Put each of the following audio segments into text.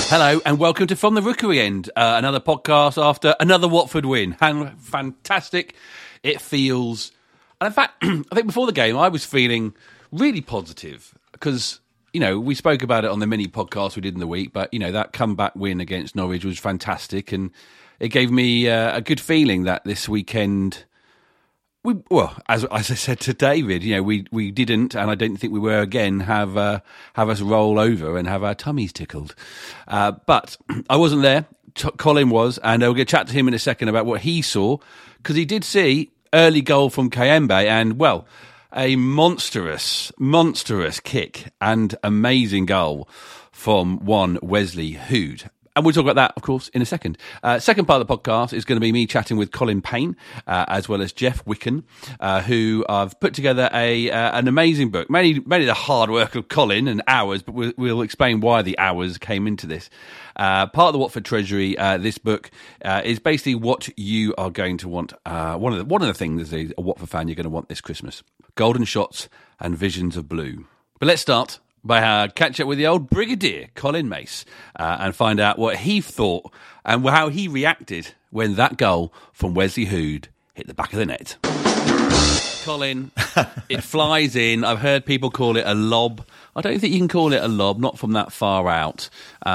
Hello and welcome to From the Rookery End, another podcast after another Watford win. And fantastic it feels. And in fact, I think before the game I was feeling really positive because, you know, we spoke about it on the mini podcast we did in the week, but, you know, that comeback win against Norwich was fantastic and it gave me a good feeling that this weekend... as I said to David, you know, we didn't, and I don't think we will again have us roll over and have our tummies tickled. But I wasn't there. Colin was, and we'll get chat to him in a second about what he saw, because he did see early goal from Kayembe, and well, a monstrous kick and amazing goal from one Wesley Hood. And we'll talk about that, of course, in a second. Second part of the podcast is going to be me chatting with Colin Payne, as well as Jeff Wicken, who I've put together an amazing book. Mainly the hard work of Colin and hours, but we'll explain why the hours came into this. Part of the Watford Treasury, this book is basically what you are going to want. One of the things as a Watford fan you're going to want this Christmas: golden shots and visions of blue. But let's start by catch up with the old Brigadier, Colin Mace, and find out what he thought and how he reacted when that goal from Wesley Hood hit the back of the net. Colin, it flies in. I've heard people call it a lob. I don't think you can call it a lob, not from that far out.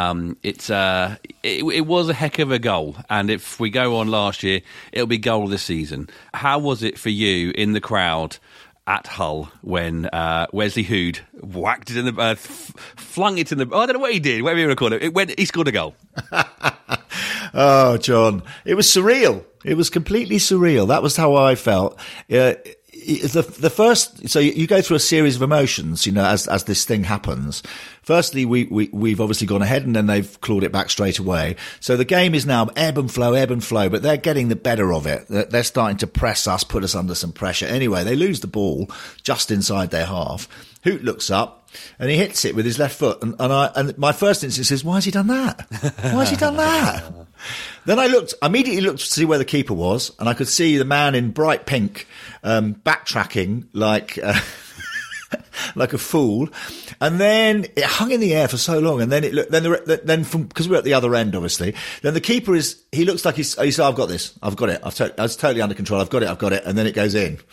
It was a heck of a goal, and if we go on last year, it'll be goal of the season. How was it for you in the crowd at Hull when Wesley Hood whacked it in the flung it in the... I don't know what he did, whatever you want to call it. He scored a goal. Oh, John, it was surreal. It was completely surreal. That was how I felt. The first, so you go through a series of emotions, you know, as this thing happens. Firstly, we've obviously gone ahead and then they've clawed it back straight away. So the game is now ebb and flow, but they're getting the better of it. They're starting to press us, put us under some pressure. Anyway, they lose the ball just inside their half. Hoot looks up and he hits it with his left foot. And my first instinct is, why has he done that? Why has he done that? Then I immediately looked to see where the keeper was, and I could see the man in bright pink, backtracking like a fool. And then it hung in the air for so long, and then because we're at the other end, obviously, then the keeper he looks like he said, I've got this. I've got it. I was totally under control. I've got it. And then it goes in.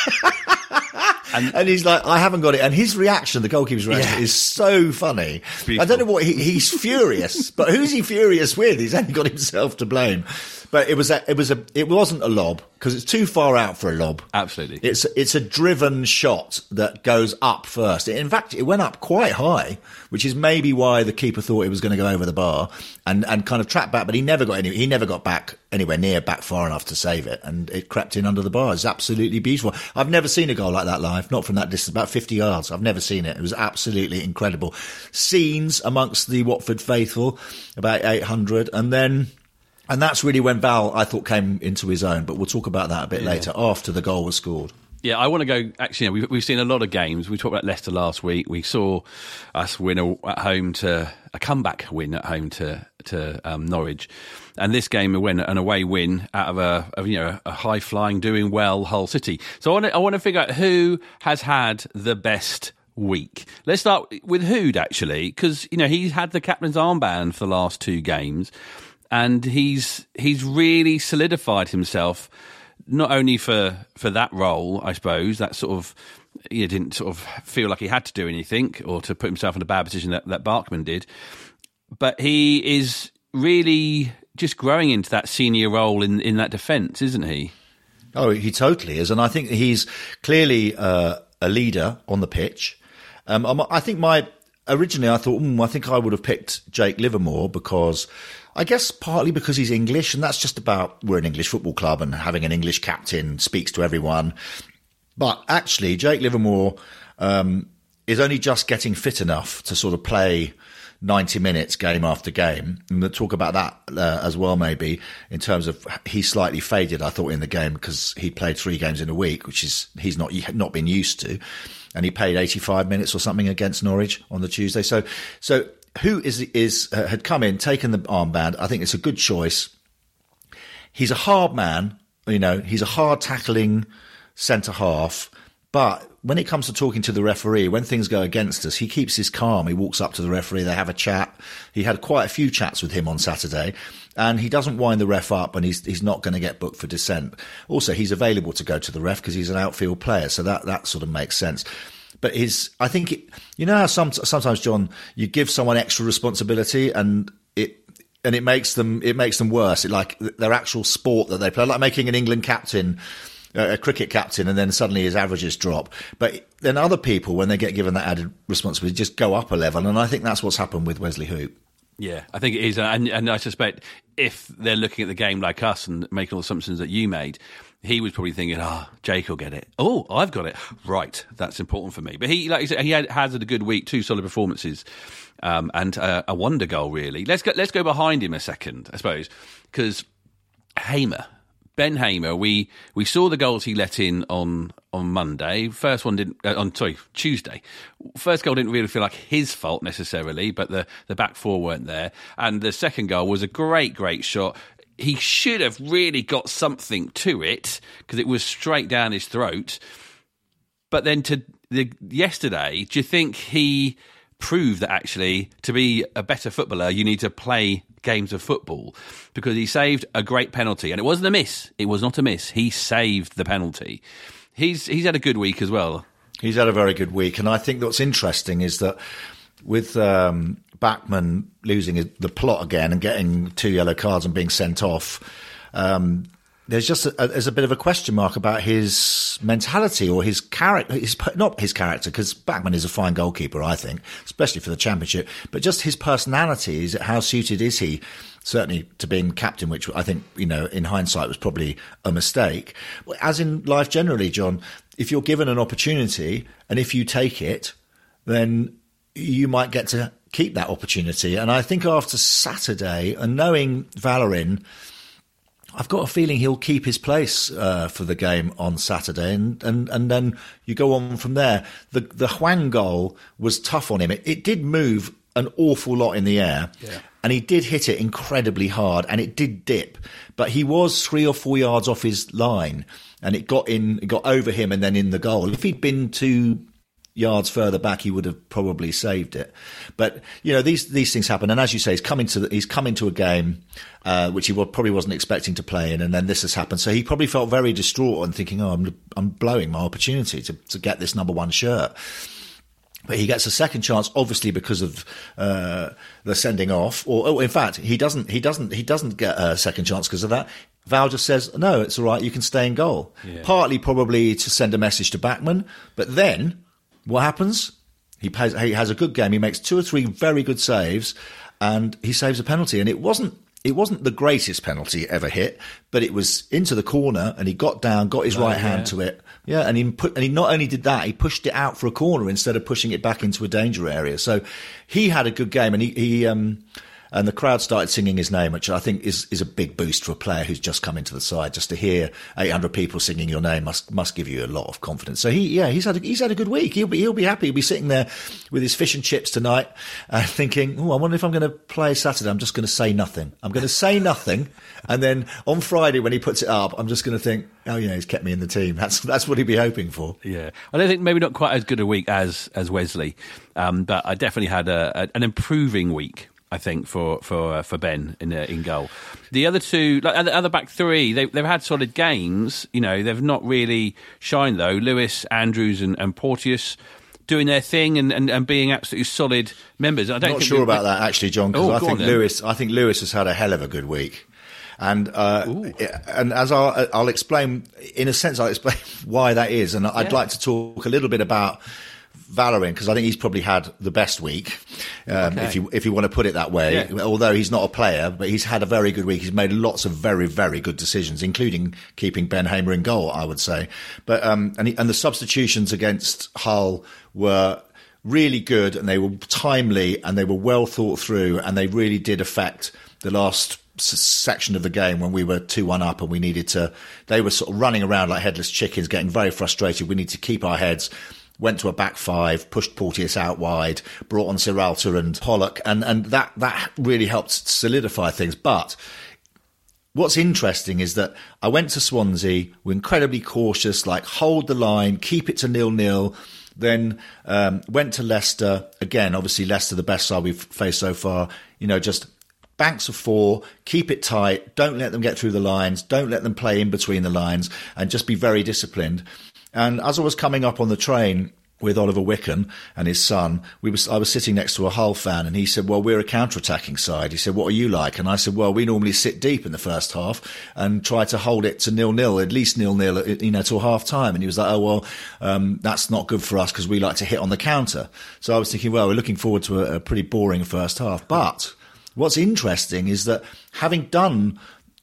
And he's like, I haven't got it. And his reaction, the goalkeeper's reaction, is so funny. I don't know what he's furious, but who's he furious with? He's only got himself to blame. But it wasn't a lob because it's too far out for a lob. Absolutely. It's a driven shot that goes up first. In fact, it went up quite high, which is maybe why the keeper thought it was going to go over the bar and kind of tracked back, but he never got back anywhere near back far enough to save it, and it crept in under the bar. It's absolutely beautiful. I've never seen a goal like that live, not from that distance, about 50 yards. I've never seen it. It was absolutely incredible. Scenes amongst the Watford faithful, about 800, and that's really when Val, I thought, came into his own. But we'll talk about that a bit later, after the goal was scored. Yeah, I want to go... Actually, we've seen a lot of games. We talked about Leicester last week. We saw us win a comeback win at home to Norwich. And this game, an away win out of a high-flying, doing well Hull City. So I want to figure out who has had the best week. Let's start with Hood, actually, because, you know, he's had the captain's armband for the last two games. And he's really solidified himself, not only for that role, I suppose, that sort of, he didn't sort of feel like he had to do anything or to put himself in a bad position that Barkman did, but he is really just growing into that senior role in that defence, isn't he? Oh, he totally is. And I think he's clearly a leader on the pitch. Originally I thought, I think I would have picked Jake Livermore because... I guess partly because he's English, and that's just about we're an English football club and having an English captain speaks to everyone. But actually, Jake Livermore is only just getting fit enough to sort of play 90 minutes game after game. And we'll talk about that as well, maybe, in terms of he's slightly faded, I thought, in the game because he played 3 games in a week, which is he's not been used to. And he played 85 minutes or something against Norwich on the Tuesday. So who had come in, taken the armband. I think it's a good choice. He's a hard man, you know. He's a hard tackling centre half, But when it comes to talking to the referee, when things go against us, he keeps his calm. He walks up to the referee. They have a chat. He had quite a few chats with him on Saturday, and he doesn't wind the ref up, and he's not going to get booked for dissent. Also, he's available to go to the ref because he's an outfield player, so that sort of makes sense. But I think how sometimes, John, you give someone extra responsibility and it makes them worse. Like their actual sport that they play, like making an England captain, a cricket captain, and then suddenly his averages drop. But then other people, when they get given that added responsibility, just go up a level. And I think that's what's happened with Wesley Hoop. Yeah, I think it is. And I suspect if they're looking at the game like us and making all the assumptions that you made, he was probably thinking, Jake will get it. Oh, I've got it. Right, that's important for me. But he, like you said, he has had a good week, 2 solid performances, and a wonder goal, really. Let's go behind him a second, I suppose, because Ben Hamer, we saw the goals he let in on Monday. First one didn't, Tuesday. First goal didn't really feel like his fault necessarily, but the back four weren't there. And the second goal was a great shot. He should have really got something to it because it was straight down his throat. But then yesterday, do you think he proved that actually to be a better footballer, you need to play games of football? Because he saved a great penalty, and it wasn't a miss. It was not a miss. He saved the penalty. He's had a good week as well. He's had a very good week, and I think what's interesting is that with Bachmann losing the plot again and getting 2 yellow cards and being sent off, there's a bit of a question mark about his mentality or his character. Not his character, because Bachmann is a fine goalkeeper, I think, especially for the Championship, but just his personality. How suited is he, certainly, to being captain, which I think, in hindsight was probably a mistake. As in life generally, John, if you're given an opportunity and if you take it, then you might get to keep that opportunity. And I think after Saturday, and knowing Valérien, I've got a feeling he'll keep his place for the game on Saturday, and then you go on from there. The Hwang goal was tough on him. It did move an awful lot in the air, and he did hit it incredibly hard, and it did dip. But he was 3 or 4 yards off his line, and it got over him and then in the goal. If he'd been 2 yards further back, he would have probably saved it. But these things happen, and as you say, he's come into a game which he probably wasn't expecting to play in, and then this has happened. So he probably felt very distraught and thinking, I'm blowing my opportunity to get this number 1 shirt. But he gets a second chance, obviously because of the sending off, or in fact, he doesn't get a second chance because of that. Val just says, no, it's all right, you can stay in goal. Yeah. Partly probably to send a message to Bachmann, but then what happens? He has a good game. He makes 2 or 3 very good saves, and he saves a penalty. And it wasn't the greatest penalty ever hit, but it was into the corner, and he got down, got his right hand to it. Yeah, and he not only did that, he pushed it out for a corner instead of pushing it back into a danger area. So he had a good game, and he and the crowd started singing his name, which I think is a big boost for a player who's just come into the side. Just to hear 800 people singing your name must give you a lot of confidence. So he's had a good week. He'll be happy. He'll be sitting there with his fish and chips tonight, thinking, I wonder if I'm going to play Saturday. I'm just going to say nothing. I'm going to say nothing, and then on Friday when he puts it up, I'm just going to think, he's kept me in the team. That's what he'd be hoping for. Yeah, I don't think maybe not quite as good a week as Wesley, but I definitely had an improving week, I think, for Ben in goal. The other 2, like the other back 3, they've had solid games. They've not really shined though. Lewis, Andrews, and Porteous doing their thing and being absolutely solid members. I'm not sure about that actually, John, because I think Lewis has had a hell of a good week. And as I'll explain, in a sense, I'll explain why that is. And I'd like to talk a little bit about Valérien, because I think he's probably had the best week, if you want to put it that way. Yeah. Although he's not a player, but he's had a very good week. He's made lots of very, very good decisions, including keeping Ben Hamer in goal, I would say. But and the substitutions against Hull were really good, and they were timely, and they were well thought through, and they really did affect the last section of the game when we were 2-1 up, and they were sort of running around like headless chickens, getting very frustrated. We need to keep our heads. Went to a back 5, pushed Porteous out wide, brought on Siralta and Pollock, and that really helped solidify things. But what's interesting is that I went to Swansea, we're incredibly cautious, like hold the line, keep it to 0-0. Then went to Leicester. Again, obviously Leicester, the best side we've faced so far. Just banks of 4, keep it tight, don't let them get through the lines, don't let them play in between the lines, and just be very disciplined. And as I was coming up on the train with Oliver Wicken and his son, I was sitting next to a Hull fan, and he said, well, we're a counter-attacking side. He said, what are you like? And I said, well, we normally sit deep in the first half and try to hold it to 0-0, at least 0-0, till half time. And he was like, that's not good for us because we like to hit on the counter. So I was thinking, well, we're looking forward to a pretty boring first half. But what's interesting is that having done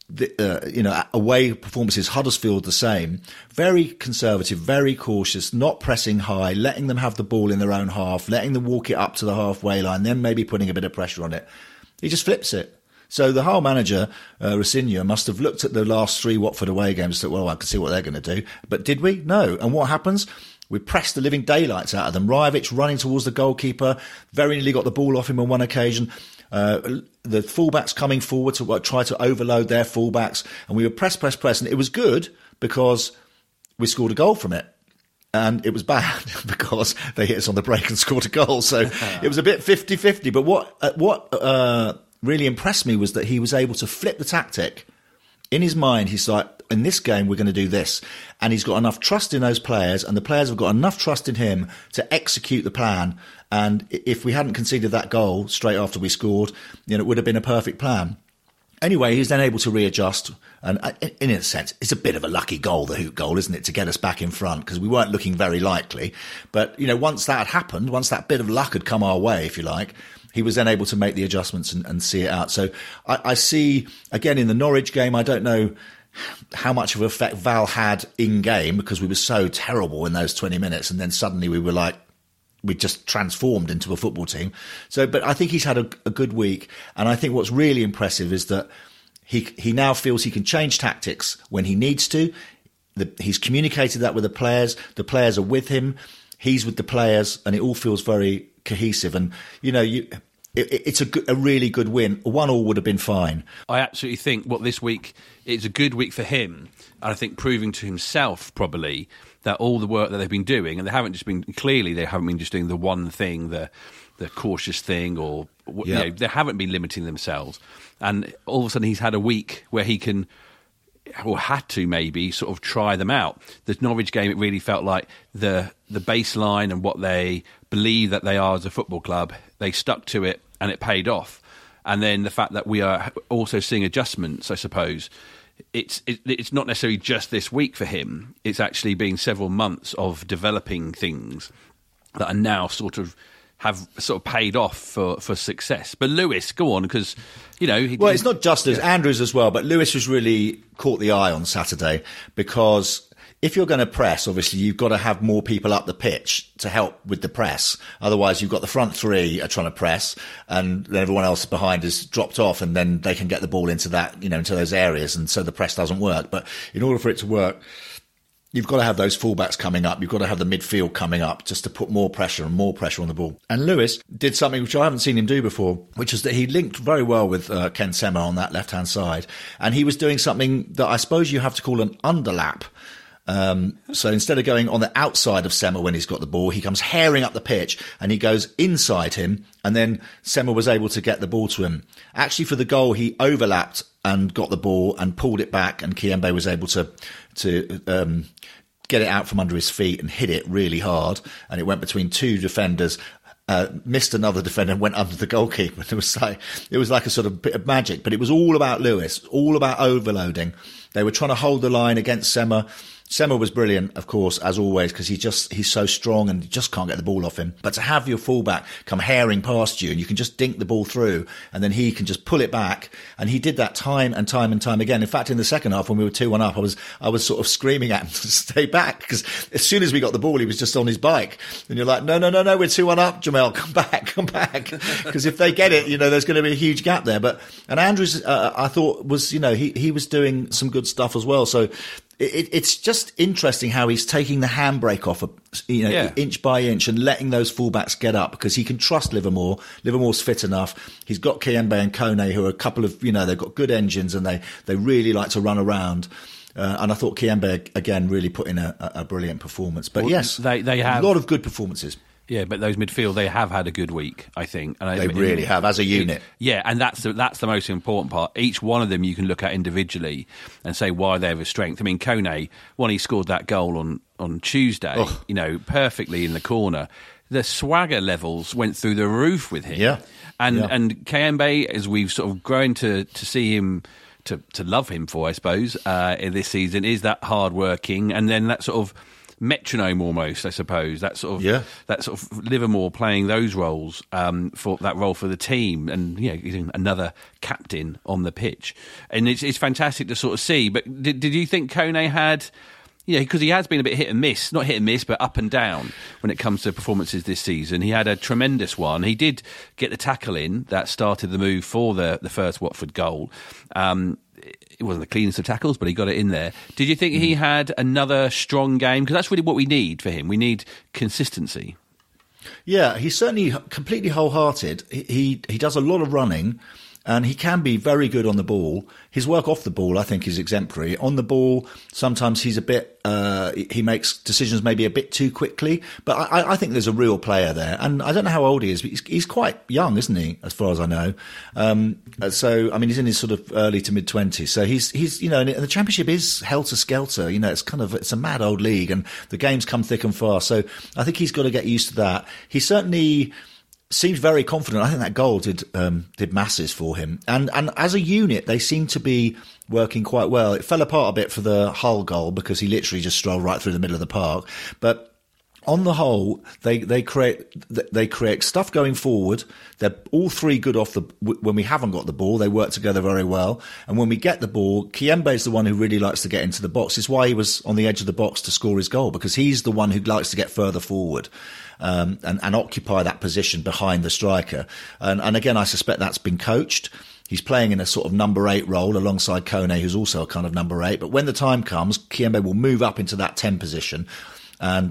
away performances, Huddersfield the same, very conservative, very cautious, not pressing high, letting them have the ball in their own half, letting them walk it up to the halfway line, then maybe putting a bit of pressure on it. He just flips it. So the Hull manager, Rosinha, must have looked at the last 3 Watford away games and thought, well, I can see what they're going to do. But did we? No. And what happens? We pressed the living daylights out of them. Rajovic running towards the goalkeeper, very nearly got the ball off him on one occasion. The fullbacks coming forward to try to overload their fullbacks, and we were press, and it was good because we scored a goal from it. And it was bad because they hit us on the break and scored a goal. So it was a bit 50-50. But what really impressed me was that he was able to flip the tactic. In his mind, he's like, in this game, we're going to do this. And he's got enough trust in those players, and the players have got enough trust in him to execute the plan. And if we hadn't conceded that goal straight after we scored, it would have been a perfect plan. Anyway, he's then able to readjust. And in a sense, it's a bit of a lucky goal, the Hoot goal, isn't it, to get us back in front, because we weren't looking very likely. But, once that had happened, once that bit of luck had come our way, if you like, he was then able to make the adjustments and see it out. So I see, again, in the Norwich game, I don't know how much of an effect Val had in game, because we were so terrible in those 20 minutes. And then suddenly we were like, we just transformed into a football team. So, but I think he's had a good week. And I think what's really impressive is that he now feels he can change tactics when he needs to. He's communicated that with the players. The players are with him. He's with the players, and it all feels very cohesive. And, it's a really good win. 1-1 would have been fine. I absolutely think this week, it's a good week for him. And I think proving to himself probably that all the work that they've been doing, and they haven't just been just doing the one thing, the cautious thing, or they haven't been limiting themselves. And all of a sudden he's had a week where he can, or had to maybe, sort of try them out. The Norwich game, it really felt like the baseline and what they believe that they are as a football club, they stuck to it and it paid off. And then the fact that we are also seeing adjustments, I suppose, it's not necessarily just this week for him. It's actually been several months of developing things that are now have paid off for success. But Lewis, go on, because it's not just Andrews as well, but Lewis has really caught the eye on Saturday, because if you're going to press, obviously you've got to have more people up the pitch to help with the press. Otherwise, you've got the front 3 are trying to press, and then everyone else behind is dropped off, and then they can get the ball into that, into those areas, and so the press doesn't work. But in order for it to work, you've got to have those fullbacks coming up. You've got to have the midfield coming up just to put more pressure on the ball. And Lewis did something which I haven't seen him do before, which is that he linked very well with Ken Sema on that left-hand side. And he was doing something that I suppose you have to call an underlap. So instead of going on the outside of Sema when he's got the ball, he comes herring up the pitch and he goes inside him, and then Sema was able to get the ball to him. Actually, for the goal, he overlapped and got the ball and pulled it back, and Kiembe was able to get it out from under his feet and hit it really hard, and it went between 2 defenders. Missed another defender and went under the goalkeeper. It was like a sort of bit of magic, but it was all about Lewis, all about overloading. They were trying to hold the line against Sema. Sema was brilliant, of course, as always, because he's so strong and you just can't get the ball off him. But to have your fullback come herring past you and you can just dink the ball through, and then he can just pull it back, and he did that time and time and time again. In fact, in the second half, when we were 2-1 up, I was sort of screaming at him to stay back, because as soon as we got the ball, he was just on his bike, and you're like, no, we're 2-1 up, Jamel, come back, because if they get it, there's going to be a huge gap there. And Andrews, I thought was, he was doing some good stuff as well. So it's just interesting how he's taking the handbrake off, inch by inch, and letting those fullbacks get up because he can trust Livermore. Livermore's fit enough. He's got Kiembe and Kone, who are a couple of, they've got good engines and they really like to run around. And I thought Kiembe, again, really put in a brilliant performance. But yes, they have a lot of good performances. Yeah, but those midfield, they have had a good week, I think. And they really have, as a unit. Yeah, and that's the most important part. Each one of them you can look at individually and say why they have a strength. I mean, Kone, when he scored that goal on Tuesday, perfectly in the corner, the swagger levels went through the roof with him. Yeah. And Kiembe, as we've sort of grown to see him, to love him for, I suppose, in this season, is that hard-working and then that sort of metronome almost, I suppose, that sort of Livermore playing those roles for that role for the team, and another captain on the pitch, and it's fantastic to sort of see. But did you think Kone had, because he has been a bit hit and miss, not hit and miss, but up and down when it comes to performances this season? He had a tremendous one. He did get the tackle in that started the move for the first Watford goal. It wasn't the cleanest of tackles, but he got it in there. Did you think he had another strong game? Because that's really what we need for him. We need consistency. Yeah, he's certainly completely wholehearted. He does a lot of running, and he can be very good on the ball. His work off the ball, I think, is exemplary. On the ball, sometimes he's a bit, he makes decisions maybe a bit too quickly. But I think there's a real player there. And I don't know how old he is, but he's quite young, isn't he, as far as I know? So, I mean, he's in his sort of early to mid-20s. So he's and the Championship is helter-skelter. It's a mad old league, and the games come thick and fast. So I think he's got to get used to that. He certainly seems very confident. I think that goal did masses for him. And as a unit, they seem to be working quite well. It fell apart a bit for the Hull goal because he literally just strolled right through the middle of the park. But on the whole, they create stuff going forward. They're all three good off when we haven't got the ball. They work together very well. And when we get the ball, Kiembe is the one who really likes to get into the box. It's why he was on the edge of the box to score his goal, because he's the one who likes to get further forward. And occupy that position behind the striker. And again, I suspect that's been coached. He's playing in a sort of number 8 role alongside Kone, who's also a kind of number 8. But when the time comes, Kiembe will move up into that 10 position and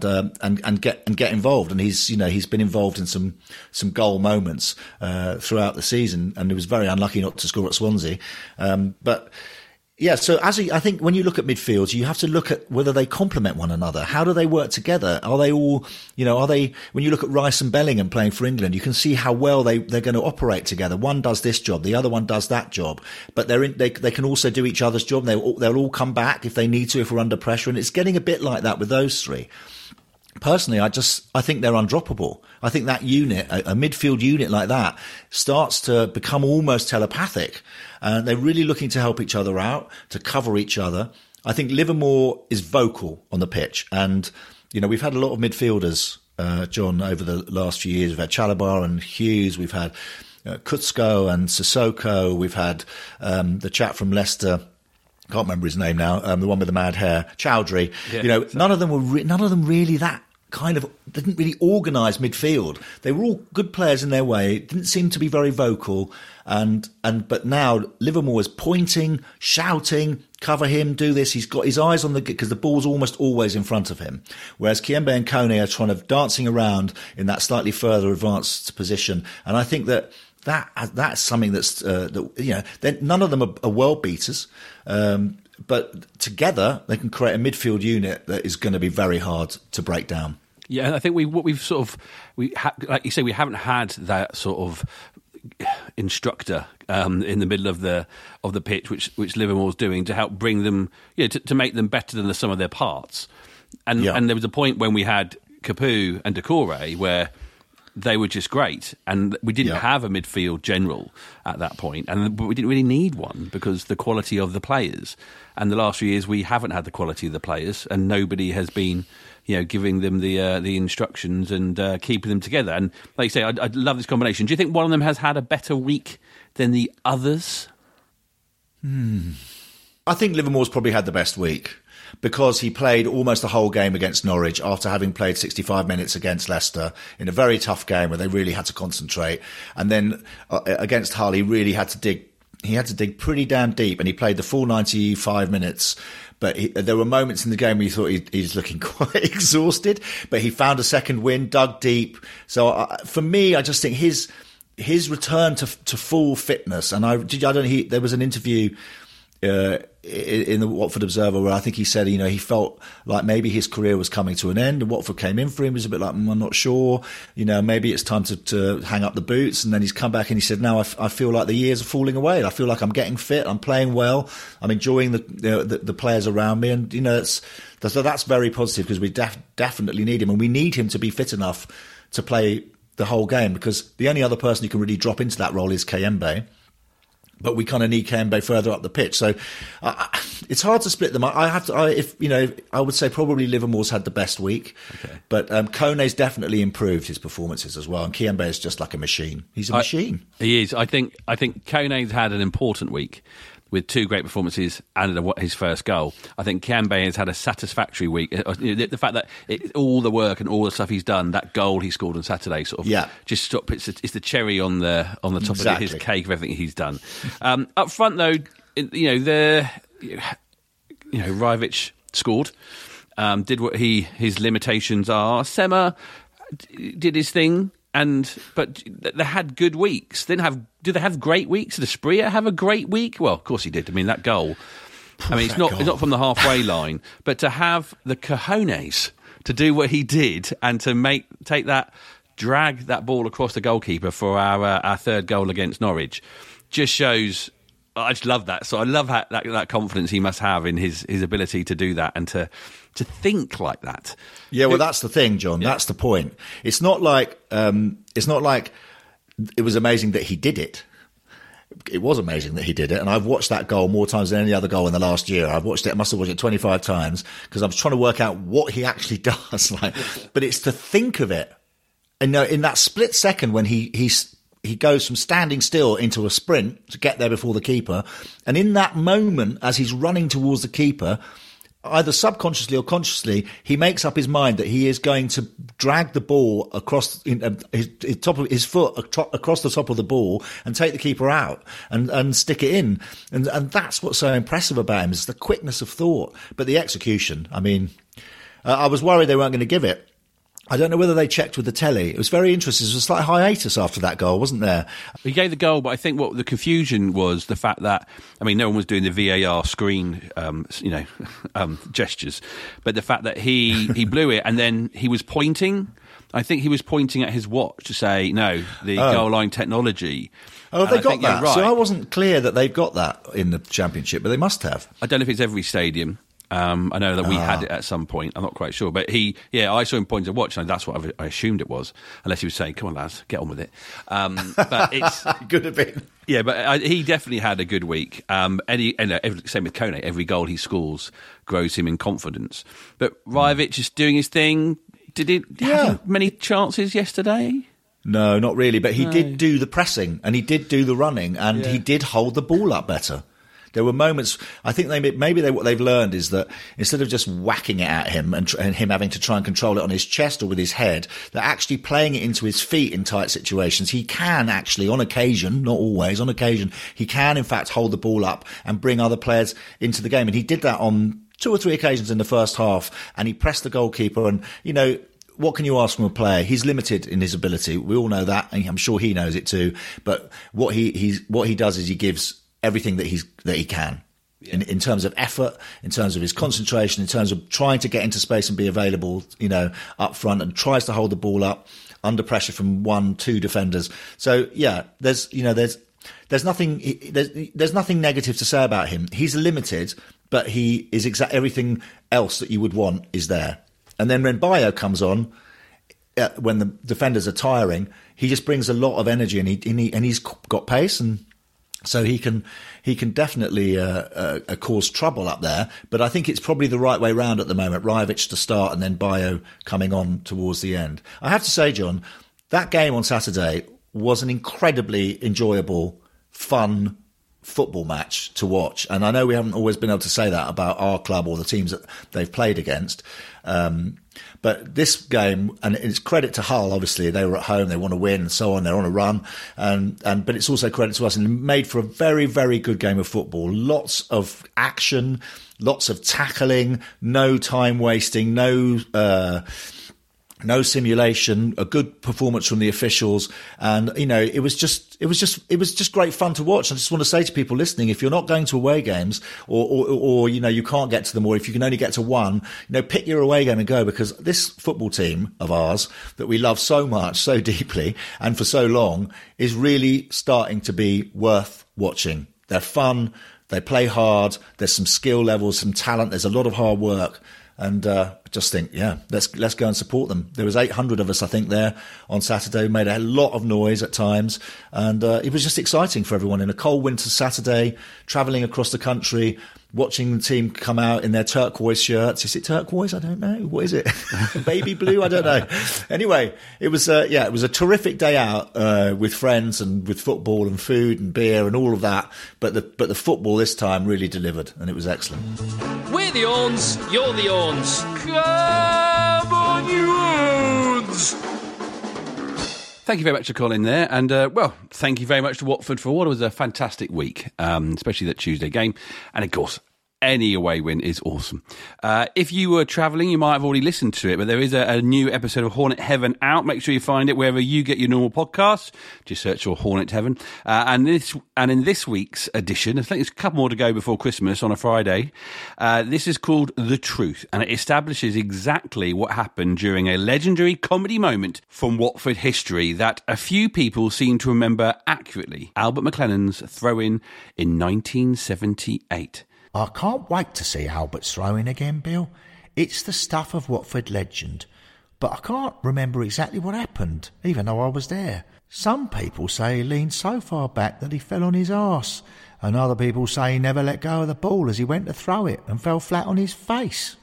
get involved. And he's been involved in some goal moments throughout the season, and he was very unlucky not to score at Swansea. But yeah, so I think when you look at midfields, you have to look at whether they complement one another. How do they work together? Are they all, when you look at Rice and Bellingham playing for England, you can see how well they're going to operate together. One does this job, the other one does that job, but they can also do each other's job. They'll all come back if they need to, if we're under pressure. And it's getting a bit like that with those three. Personally, I think they're undroppable. I think that unit, a midfield unit like that, starts to become almost telepathic. They're really looking to help each other out, to cover each other. I think Livermore is vocal on the pitch. And, we've had a lot of midfielders, John, over the last few years. We've had Chalobah and Hughes. We've had Kutsko and Sissoko. We've had the chap from Leicester. Can't remember his name now. The one with the mad hair, Chowdhury. Yeah, none of them really that kind of didn't really organise midfield. They were all good players in their way. Didn't seem to be very vocal. But now Livermore is pointing, shouting, cover him, do this. He's got his eyes on because the ball's almost always in front of him. Whereas Kiembe and Kone are trying to dancing around in that slightly further advanced position. And I think that's something that's none of them are world beaters, but together they can create a midfield unit that is going to be very hard to break down. Yeah, and I think like you say, we haven't had that sort of instructor in the middle of the pitch, which Livermore's doing to help bring them, to make them better than the sum of their parts. And there was a point when we had Capoue and Doucouré where they were just great, and we didn't have a midfield general at that point, but we didn't really need one because the quality of the players. And the last few years, we haven't had the quality of the players, and nobody has been, giving them the instructions and keeping them together. And like you say, I love this combination. Do you think one of them has had a better week than the others? I think Livermore's probably had the best week, because he played almost the whole game against Norwich after having played 65 minutes against Leicester in a very tough game where they really had to concentrate. And then against Hull, he really had to dig to dig pretty damn deep, and he played the full 95 minutes. But there were moments in the game where you thought he's looking quite exhausted. But he found a second win, dug deep. So for me, I just think his return to full fitness. And there was an interview in the Watford Observer where I think he said, he felt like maybe his career was coming to an end, and Watford came in for him. He was a bit like, I'm not sure, maybe it's time to hang up the boots. And then he's come back and he said, no, I feel like the years are falling away. I feel like I'm getting fit. I'm playing well. I'm enjoying the players around me. And, that's very positive, because we definitely need him, and we need him to be fit enough to play the whole game, because the only other person who can really drop into that role is Kayembe. But we kind of need Kayembe further up the pitch, so it's hard to split them. I would say probably Livermore's had the best week, but Kone's definitely improved his performances as well, and Kayembe is just like a machine. He's a machine. He is. I think Kone's had an important week with 2 great performances and his first goal. I think Kayembe has had a satisfactory week. The fact that all the work and all the stuff he's done, that goal he scored on Saturday, just it's the cherry on the top of his cake of everything he's done. Up front, though, Rajovic scored, did what his limitations are. Sema did his thing. But they had good weeks. Do they have great weeks? Did Asprilla have a great week? Well, of course he did. I mean, that goal. It's not from the halfway line, but to have the cojones to do what he did and to drag that ball across the goalkeeper for our third goal against Norwich, just shows. I just love that. So I love that confidence he must have in his ability to do that and to think like that. Yeah, well, that's the thing, John. Yeah. That's the point. It's not like it was amazing that he did it. It was amazing that he did it, and I've watched that goal more times than any other goal in the last year. I must have watched it 25 times because I was trying to work out what he actually does. But it's to think of it, and in that split second when he goes from standing still into a sprint to get there before the keeper. And in that moment, as he's running towards the keeper, either subconsciously or consciously, he makes up his mind that he is going to drag the ball across his top of his foot across the top of the ball and take the keeper out and stick it in. And that's what's so impressive about him, is the quickness of thought. But the execution, I was worried they weren't going to give it. I don't know whether they checked with the telly. It was very interesting. There was a slight hiatus after that goal, wasn't there? He gave the goal, but I think what the confusion was the fact that, no one was doing the VAR screen, gestures, but the fact that he blew it and then he was pointing. I think he was pointing at his watch to say, no, the goal line technology. Oh, they got that. Right. So I wasn't clear that they've got that in the Championship, but they must have. I don't know if it's every stadium. I know that we had it at some point. I'm not quite sure. But I saw him point at watch, and that's what I assumed it was. Unless he was saying, come on, lads, get on with it. But it's... Could have been. Yeah, but he definitely had a good week. Same with Kone. Every goal he scores grows him in confidence. But Rajovic is doing his thing. Did he have many chances yesterday? No, not really. But he did do the pressing, and he did do the running, and he did hold the ball up better. There were moments, I think what they've learned is that instead of just whacking it at him and him having to try and control it on his chest or with his head, they're actually playing it into his feet in tight situations. He can actually, on occasion, not always, on occasion, he can in fact hold the ball up and bring other players into the game. And he did that on 2 or 3 occasions in the first half, and he pressed the goalkeeper. And, what can you ask from a player? He's limited in his ability. We all know that, and I'm sure he knows it too. But what he does is he gives everything that he can in terms of effort, in terms of his concentration, in terms of trying to get into space and be available, up front, and tries to hold the ball up under pressure from 1-2 defenders. So there's nothing negative to say about him. He's limited, but he is everything else that you would want is there. And then when Bayo comes on, when the defenders are tiring, he just brings a lot of energy, and he's got pace, and so he can definitely cause trouble up there. But I think it's probably the right way round at the moment. Rajovic to start, and then Bayo coming on towards the end. I have to say, John, that game on Saturday was an incredibly enjoyable, fun football match to watch. And I know we haven't always been able to say that about our club or the teams that they've played against. But this game, and it's credit to Hull, obviously, they were at home, they want to win and so on, they're on a run. But it's also credit to us, and made for a very, very good game of football. Lots of action, lots of tackling, no time wasting, no simulation, a good performance from the officials. And, it was just great fun to watch. I just want to say to people listening, if you're not going to away games or you can't get to them, or if you can only get to one, pick your away game and go, because this football team of ours that we love so much, so deeply and for so long is really starting to be worth watching. They're fun. They play hard. There's some skill levels, some talent. There's a lot of hard work. And I just think, let's go and support them. There was 800 of us, I think, there on Saturday. Made a lot of noise at times, and it was just exciting for everyone. In a cold winter Saturday, travelling across the country, watching the team come out in their turquoise shirts. Is it turquoise? I don't know. What is it? Baby blue? I don't know. Anyway, it was it was a terrific day out with friends and with football and food and beer and all of that. But the football this time really delivered, and it was excellent. We're the Orns, you're the Orns. Come on, you Orns! Thank you very much for calling there. And, thank you very much to Watford for what was a fantastic week, especially that Tuesday game. And, of course, any away win is awesome. If you were travelling, you might have already listened to it, but there is a new episode of Hornet Heaven out. Make sure you find it wherever you get your normal podcasts. Just search for Hornet Heaven. And in this week's edition, I think there's a couple more to go before Christmas on a Friday. This is called The Truth, and it establishes exactly what happened during a legendary comedy moment from Watford history that a few people seem to remember accurately. Albert McLennan's throw-in in 1978. I can't wait to see Albert's throw-in again, Bill. It's the stuff of Watford legend. But I can't remember exactly what happened, even though I was there. Some people say he leaned so far back that he fell on his arse, and other people say he never let go of the ball as he went to throw it and fell flat on his face.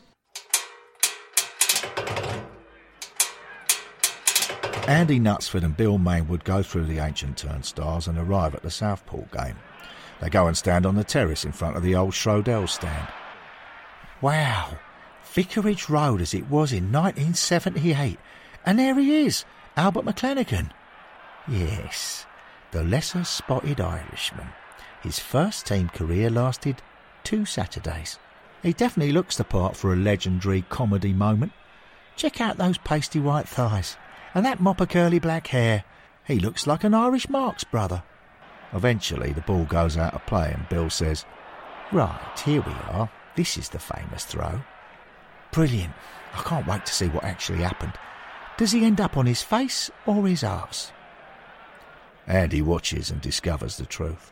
Andy Knutsford and Bill Mainwood go through the ancient turnstiles and arrive at the Southport game. They go and stand on the terrace in front of the old Schrodel stand. Wow, Vicarage Road as it was in 1978. And there he is, Albert McClenaghan. Yes, the lesser spotted Irishman. His first team career lasted 2 Saturdays. He definitely looks the part for a legendary comedy moment. Check out those pasty white thighs and that mop of curly black hair. He looks like an Irish Marx brother. Eventually, the ball goes out of play and Bill says, "Right, here we are. This is the famous throw." Brilliant. I can't wait to see what actually happened. Does he end up on his face or his arse? Andy watches and discovers the truth.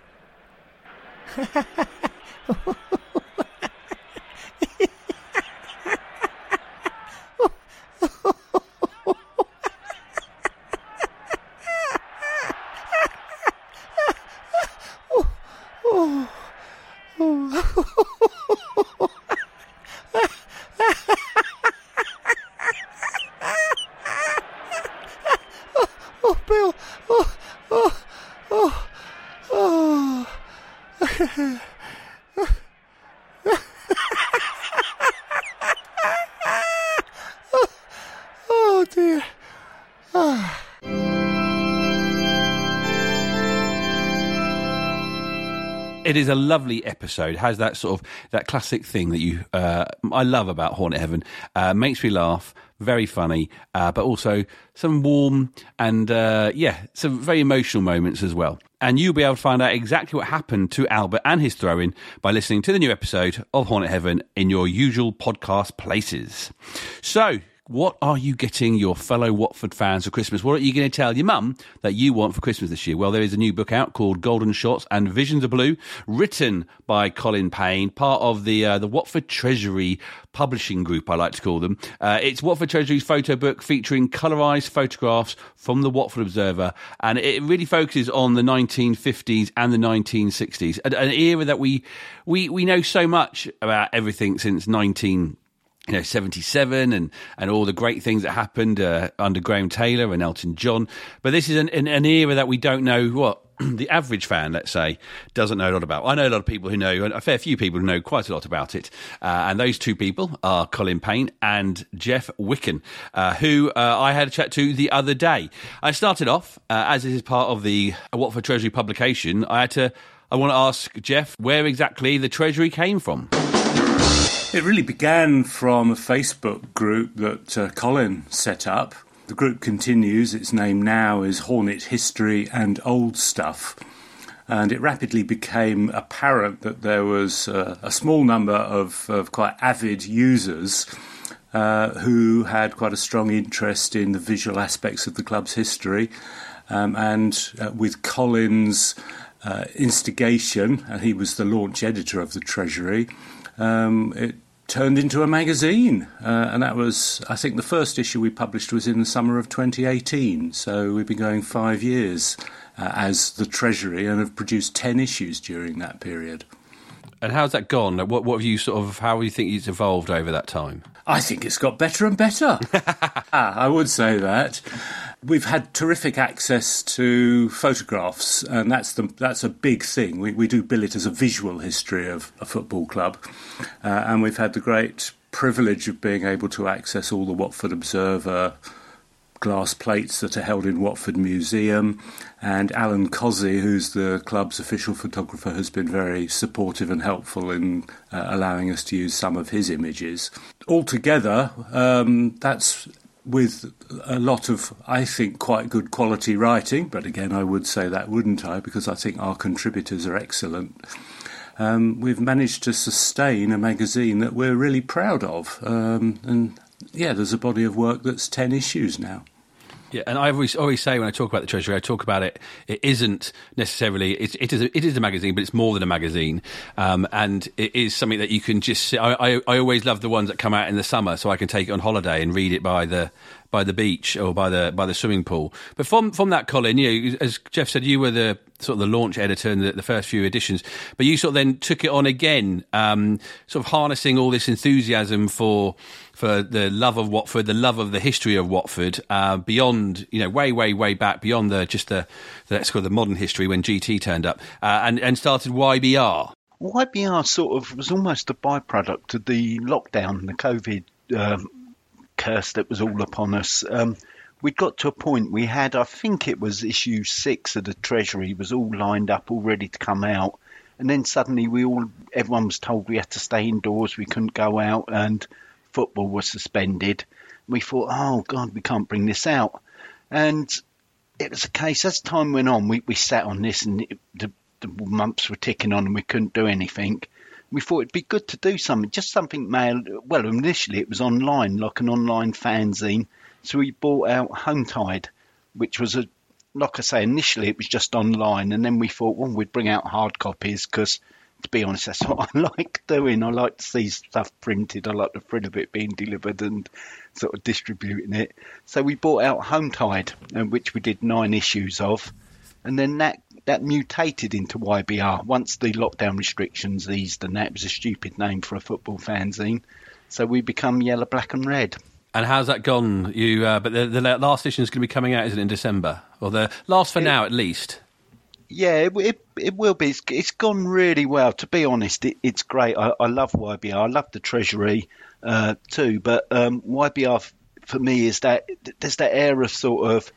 Oh dear. It is a lovely episode. It has that sort of that classic thing that you I love about Hornet Heaven. Makes me laugh, very funny, but also some warm and some very emotional moments as well. And you'll be able to find out exactly what happened to Albert and his throw-in by listening to the new episode of Hornet Heaven in your usual podcast places. So, what are you getting your fellow Watford fans for Christmas? What are you going to tell your mum that you want for Christmas this year? Well, there is a new book out called Golden Shots and Visions of Blue, written by Colin Payne, part of the Watford Treasury publishing group, I like to call them. It's Watford Treasury's photo book featuring colourised photographs from the Watford Observer, and it really focuses on the 1950s and the 1960s, an era that we know so much about everything since 1950 '77 and all the great things that happened under Graham Taylor and Elton John. But this is an era that we don't know what the average fan, let's say, doesn't know a lot about. I know a lot of people who know, a fair few people who know quite a lot about it. And those two people are Colin Payne and Jeff Wicken, who I had a chat to the other day. I started off, as this is part of the Watford Treasury publication, I want to ask Jeff where exactly the Treasury came from. It really began from a Facebook group that Colin set up. The group continues. Its name now is Hornet History and Old Stuff. And it rapidly became apparent that there was a small number of quite avid users who had quite a strong interest in the visual aspects of the club's history. And with Colin's instigation, and he was the launch editor of the Treasury, it turned into a magazine, and that was, I think, the first issue we published was in the summer of 2018, so we've been going 5 years as the Treasury and have produced 10 issues during that period. And how's that gone? What have you how do you think it's evolved over that time? I think it's got better and better. I would say that. We've had terrific access to photographs, and that's a big thing. We do bill it as a visual history of a football club, and we've had the great privilege of being able to access all the Watford Observer glass plates that are held in Watford Museum, and Alan Cozzi, who's the club's official photographer, has been very supportive and helpful in allowing us to use some of his images. Altogether, that's with a lot of, I think, quite good quality writing, but again, I would say that, wouldn't I, because I think our contributors are excellent. We've managed to sustain a magazine that we're really proud of, and yeah, there's a body of work that's 10 issues now. Yeah, and I always say when I talk about the Treasury, I talk about it isn't necessarily, it is a magazine, but it's more than a magazine. And it is something that you can just, I always love the ones that come out in the summer, so I can take it on holiday and read it by the beach or by the swimming pool. But from that, Colin, as Jeff said, you were the sort of the launch editor in the first few editions, but you sort of then took it on again, sort of harnessing all this enthusiasm for the love of Watford, the love of the history of Watford, beyond, way back, beyond the let's call it the modern history when GT turned up, and started YBR. YBR sort of was almost a byproduct of the lockdown, the COVID curse that was all upon us. We got to a point we had, I think it was issue 6 of the Treasury, was all lined up, all ready to come out. And then suddenly everyone was told we had to stay indoors, we couldn't go out, and football was suspended. We thought, oh God, we can't bring this out. And it was a case, as time went on, we sat on this and the months were ticking on and we couldn't do anything. We thought it'd be good to do something, just something well, initially it was online, like an online fanzine. So we bought out Home Tide, which was like I say, initially it was just online, and then we thought, well, we'd bring out hard copies because, to be honest, that's what I like doing. I like to see stuff printed. I like the thrill of it being delivered and sort of distributing it. So we bought out Home Tide, which we did 9 issues of, and then that mutated into YBR once the lockdown restrictions eased, and that was a stupid name for a football fanzine. So we become Yellow, Black and Red. And how's that gone? But the last edition is going to be coming out, isn't it, in December? Or the last for now, at least. Yeah, it will be. It's gone really well. To be honest, it's great. I love YBR. I love the Treasury too. But YBR for me is that there's that air of sort of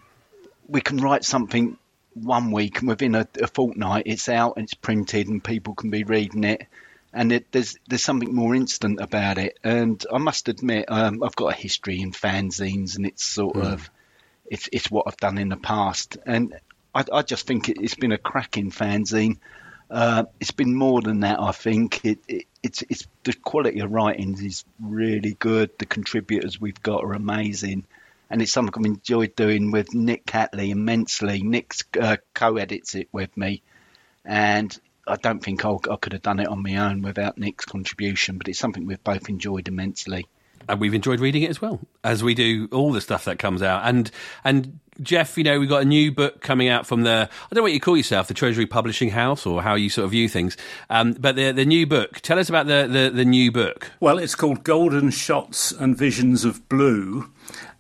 we can write something one week and within a fortnight it's out and it's printed and people can be reading it. And there's something more instant about it. And I must admit, I've got a history in fanzines, and it's sort of it's what I've done in the past. And I just think it's been a cracking fanzine. It's been more than that. I think it's the quality of writing is really good. The contributors we've got are amazing, and it's something I've enjoyed doing with Nick Catley immensely. Nick's co-edits it with me, and I don't think I could have done it on my own without Nick's contribution, but it's something we've both enjoyed immensely. And we've enjoyed reading it as well, as we do all the stuff that comes out. And Jeff, we've got a new book coming out from I don't know what you call yourself, the Treasury Publishing House, or how you sort of view things. But the new book, tell us about the new book. Well, it's called Golden Shots and Visions of Blue.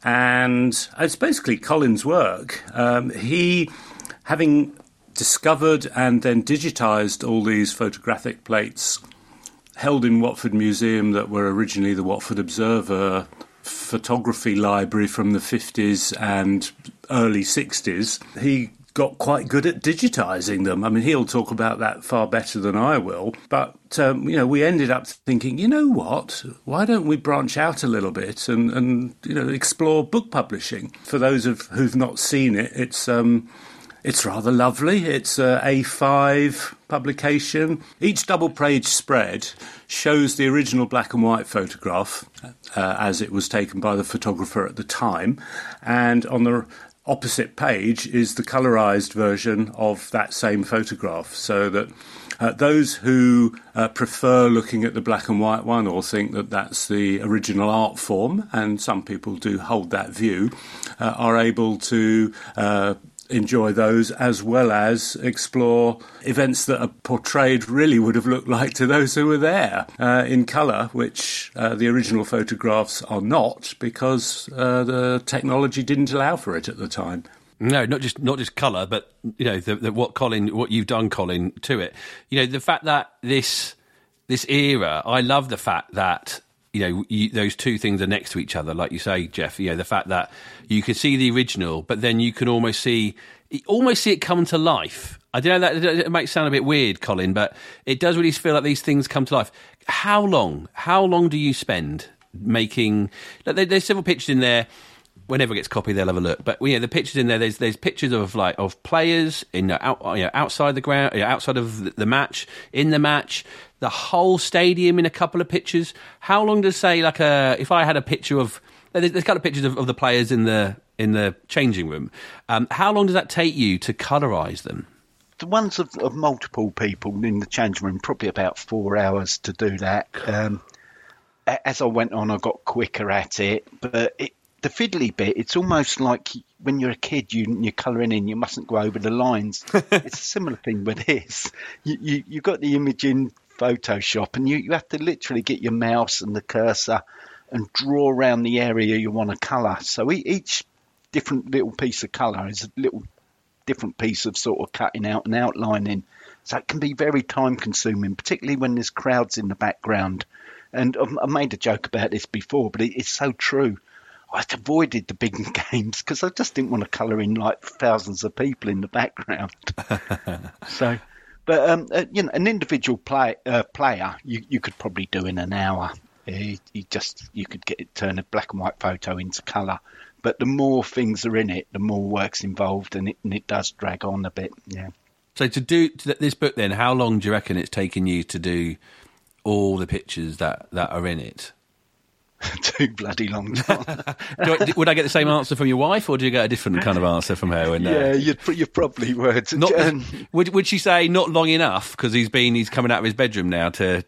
And it's basically Colin's work. He, having discovered and then digitised all these photographic plates held in Watford Museum that were originally the Watford Observer photography library from the 50s and early 60s, he got quite good at digitising them. I mean, he'll talk about that far better than I will. But, we ended up thinking, you know what, why don't we branch out a little bit and explore book publishing? For those who've not seen it, it's rather lovely. It's a A5 publication. Each double-page spread shows the original black and white photograph as it was taken by the photographer at the time. And on the opposite page is the colorized version of that same photograph, so that those who prefer looking at the black and white one or think that that's the original art form, and some people do hold that view, are able to enjoy those, as well as explore events that are portrayed really would have looked like to those who were there in colour, which the original photographs are not, because the technology didn't allow for it at the time. No, not just colour, but what you've done, Colin, to it. The fact that this era, I love the fact that those two things are next to each other, like you say, Jeff. The fact that you can see the original, but then you can almost see it come to life. I don't know, that it might sound a bit weird, Colin, but it does really feel like these things come to life. How long do you spend making? There's several pictures in there. Whenever it gets copied, they'll have a look. But the pictures in there, there's pictures of players outside the ground, outside of the match, in the match, the whole stadium in a couple of pictures. How long does if I had a picture of, there's a couple of pictures of the players in the changing room. How long does that take you to colorise them? The ones of multiple people in the changing room, probably about 4 hours to do that. As I went on, I got quicker at it, but the fiddly bit, it's almost like when you're a kid, you're colouring in, you mustn't go over the lines. It's a similar thing with this. You got the image in Photoshop, and you have to literally get your mouse and the cursor and draw around the area you want to colour. So each different little piece of colour is a little different piece of sort of cutting out and outlining. So it can be very time consuming, particularly when there's crowds in the background. And I made a joke about this before, but it's so true. I avoided the big games because I just didn't want to colour in like thousands of people in the background. So, but an individual player, you could probably do in an hour. You could turn a black and white photo into colour. But the more things are in it, the more work's involved, and it does drag on a bit. Yeah. So to do this book, then, how long do you reckon it's taken you to do all the pictures that are in it? Too bloody long time. Would I get the same answer from your wife, or do you get a different kind of answer from her? Yeah, you probably would. Would she say not long enough because he's coming out of his bedroom now to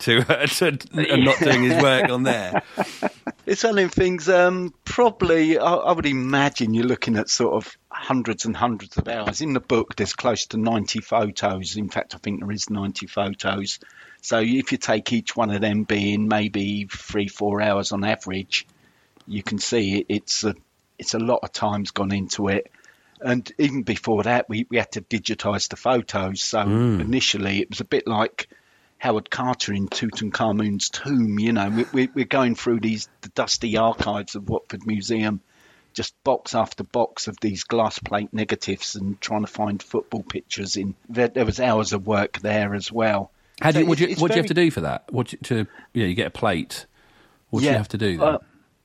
and not doing his work on there? It's one of them things. Probably, I would imagine you're looking at sort of hundreds and hundreds of hours. In the book, there's close to 90 photos. In fact, I think there is 90 photos. So if you take each one of them being maybe 3-4 hours on average, you can see it's a lot of time's gone into it. And even before that, we had to digitise the photos. So initially, it was a bit like Howard Carter in Tutankhamun's tomb. We're going through the dusty archives of Watford Museum, just box after box of these glass plate negatives, and trying to find football pictures. There was hours of work there as well. What do you have to do for that? You get a plate. What do you have to do then?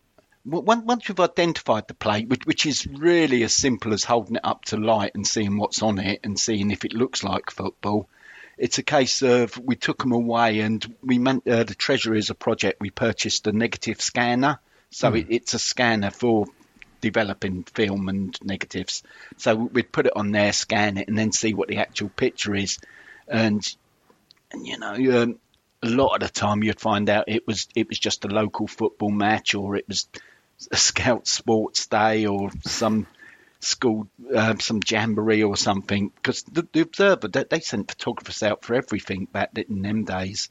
Once you've identified the plate, which is really as simple as holding it up to light and seeing what's on it and seeing if it looks like football, it's a case of we took them away, and we meant the Treasury as a project. We purchased a negative scanner, so it's a scanner for developing film and negatives. So we'd put it on there, scan it, and then see what the actual picture is, and a lot of the time you'd find out it was just a local football match, or it was a Scout Sports Day, or some school, some jamboree or something. Because the Observer, they sent photographers out for everything back in them days.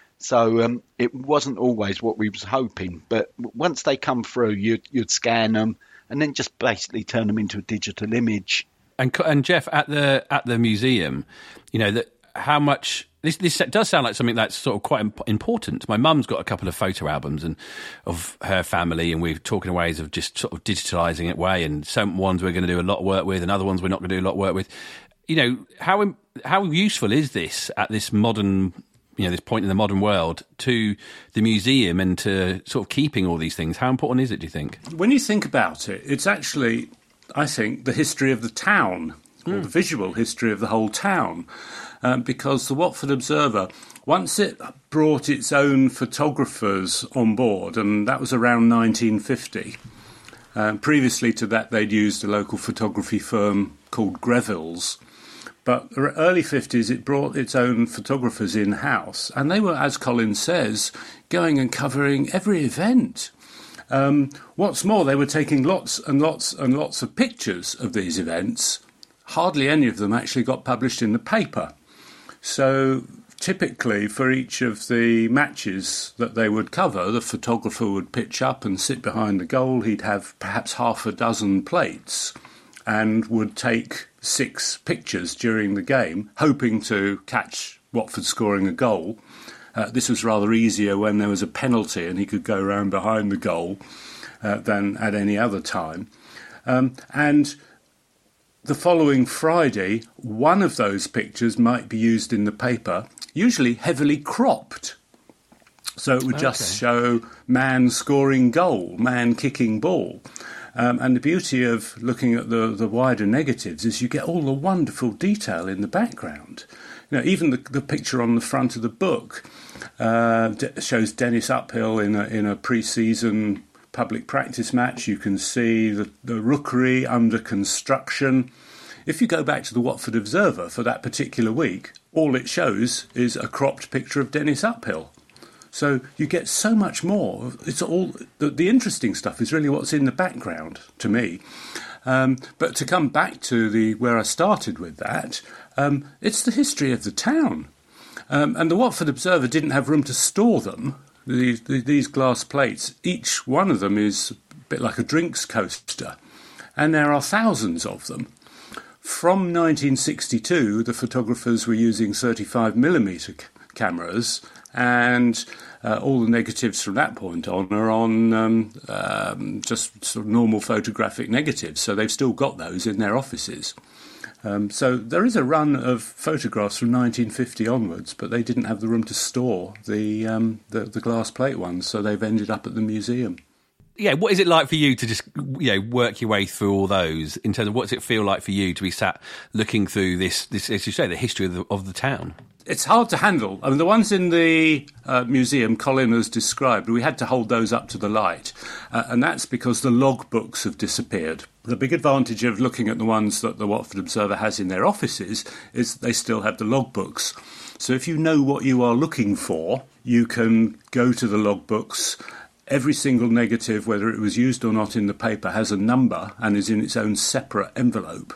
So it wasn't always what we was hoping. But once they come through, you'd scan them and then just basically turn them into a digital image. And Jeff, at the museum, you know, that how much this does sound like something that's sort of quite important. My mum's got a couple of photo albums and of her family, and we're talking ways of just sort of digitalising it away. And some ones we're going to do a lot of work with, and other ones we're not going to do a lot of work with. You know, how useful is this at this modern, you know, this point in the modern world to the museum and to sort of keeping all these things? How important is it, do you think? When you think about it, it's actually, I think, the history of the town, or the visual history of the whole town, because the Watford Observer, once it brought its own photographers on board, and that was around 1950. Previously to that, they'd used a local photography firm called Greville's. But early 50s, it brought its own photographers in-house, and they were, as Colin says, going and covering every event. What's more, they were taking lots and lots and lots of pictures of these events. Hardly any of them actually got published in the paper. So typically, for each of the matches that they would cover, the photographer would pitch up and sit behind the goal. He'd have perhaps half a dozen plates and would take 6 pictures during the game, hoping to catch Watford scoring a goal. This was rather easier when there was a penalty and he could go around behind the goal than at any other time. And the following Friday, one of those pictures might be used in the paper, usually heavily cropped. So it would just show man scoring goal, man kicking ball. And the beauty of looking at the wider negatives is you get all the wonderful detail in the background. You know, even the picture on the front of the book shows Dennis Uphill in a pre-season public practice match. You can see the rookery under construction. If you go back to the Watford Observer for that particular week, all it shows is a cropped picture of Dennis Uphill. So you get so much more. It's all the interesting stuff is really what's in the background to me. But to come back to where I started with that, it's the history of the town. And the Watford Observer didn't have room to store them. These glass plates, each one of them is a bit like a drinks coaster, and there are thousands of them. From 1962, the photographers were using 35mm cameras, and all the negatives from that point on are on just sort of normal photographic negatives, so they've still got those in their offices. So there is a run of photographs from 1950 onwards, but they didn't have the room to store the glass plate ones, so they've ended up at the museum. Yeah, what is it like for you to just, you know, work your way through all those in terms of what does it feel like for you to be sat looking through this as you say, the history of the town? It's hard to handle. I mean, the ones in the museum Colin has described, we had to hold those up to the light, and that's because the logbooks have disappeared. The big advantage of looking at the ones that the Watford Observer has in their offices is they still have the logbooks. So if you know what you are looking for, you can go to the logbooks. Every single negative, whether it was used or not in the paper, has a number and is in its own separate envelope.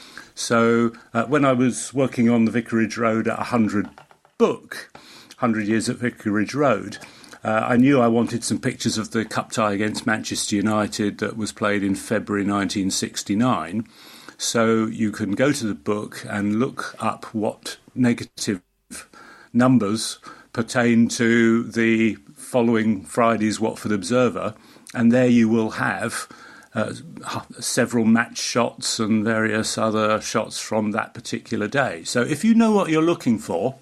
So when I was working on the Vicarage Road at 100 book, 100 Years at Vicarage Road, I knew I wanted some pictures of the cup tie against Manchester United that was played in February 1969. So you can go to the book and look up what negative numbers pertain to the following Friday's Watford Observer, and there you will have several match shots and various other shots from that particular day. So if you know what you're looking for,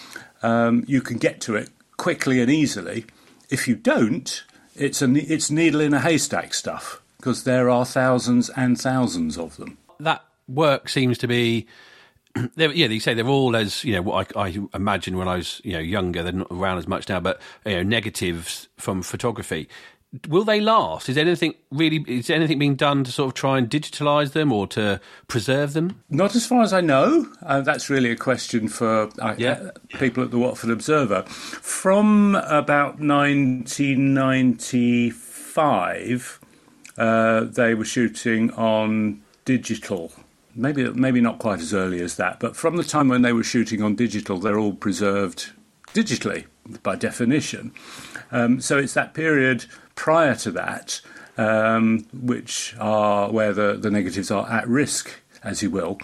you can get to it quickly and easily. If you don't, it's needle in a haystack stuff, because there are thousands and thousands of them. That work seems to be... you say they're all, as you know, what I imagine when I was younger. They're not around as much now, but negatives from photography. will they last? Is anything being done to sort of try and digitalise them or to preserve them? Not as far as I know. That's really a question for people at the Watford Observer. From about 1995, they were shooting on digital. Maybe not quite as early as that, but from the time when they were shooting on digital, they're all preserved digitally by definition. So it's that period prior to that, which are where the negatives are at risk, as you will.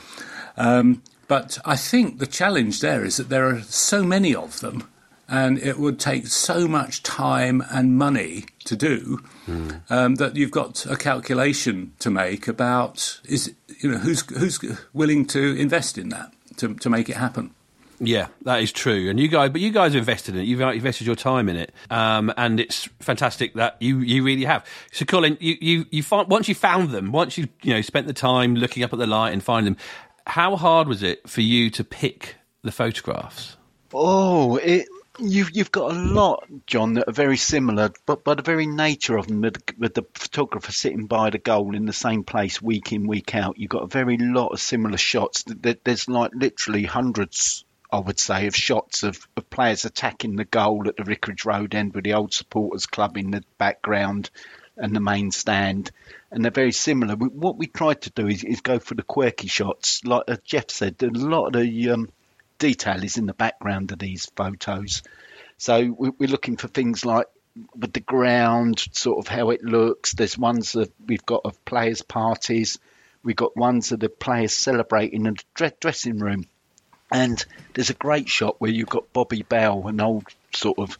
But I think the challenge there is that there are so many of them, and it would take so much time and money to do that you've got a calculation to make about who's willing to invest in that to make it happen. Yeah, that is true. And you guys have invested in it. You've invested your time in it, and it's fantastic that you really have. So, Colin, you find, once you found them, once you spent the time looking up at the light and find them, how hard was it for you to pick the photographs? Oh, you've got a lot, John, that are very similar, but by the very nature of them, with the photographer sitting by the goal in the same place week in, week out, you've got a very lot of similar shots. There's like literally hundreds, I would say, of shots of players attacking the goal at the Vicarage Road end with the old supporters club in the background and the main stand. And they're very similar. What we tried to do is go for the quirky shots. Like Jeff said, a lot of the detail is in the background of these photos. So we're looking for things like with the ground, sort of how it looks. There's ones that we've got of players' parties. We've got ones of the players celebrating in the dressing room. And there's a great shot where you've got Bobby Bell, an old sort of,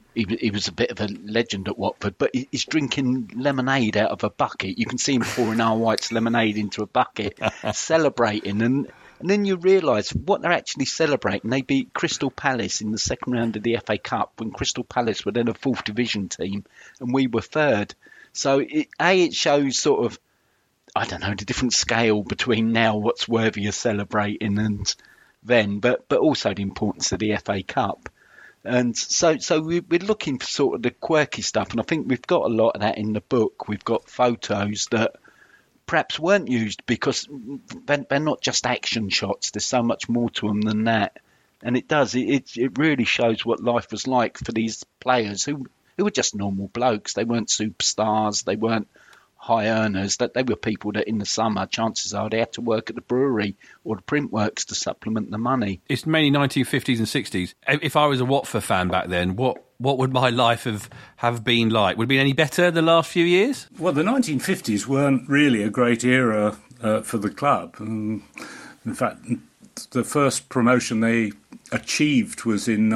he was a bit of a legend at Watford, but he's drinking lemonade out of a bucket. You can see him pouring R. White's lemonade into a bucket, celebrating. And then you realise what they're actually celebrating. They beat Crystal Palace in the second round of the FA Cup when Crystal Palace were then a 4th division team and we were 3rd. So it shows sort of, I don't know, the different scale between now what's worthy of celebrating and then, but also the importance of the FA Cup. And so we're looking for sort of the quirky stuff, and I think we've got a lot of that in the book. We've got photos that perhaps weren't used because they're not just action shots. There's so much more to them than that. And it really shows what life was like for these players who were just normal blokes. They weren't superstars. They weren't high earners. That they were people that in the summer, chances are they had to work at the brewery or the print works to supplement the money. It's mainly 1950s and 60s. If I was a Watford fan back then, what would my life have been like? Would it be any better the last few years? Well, the 1950s weren't really a great era for the club. In fact, the first promotion they achieved was in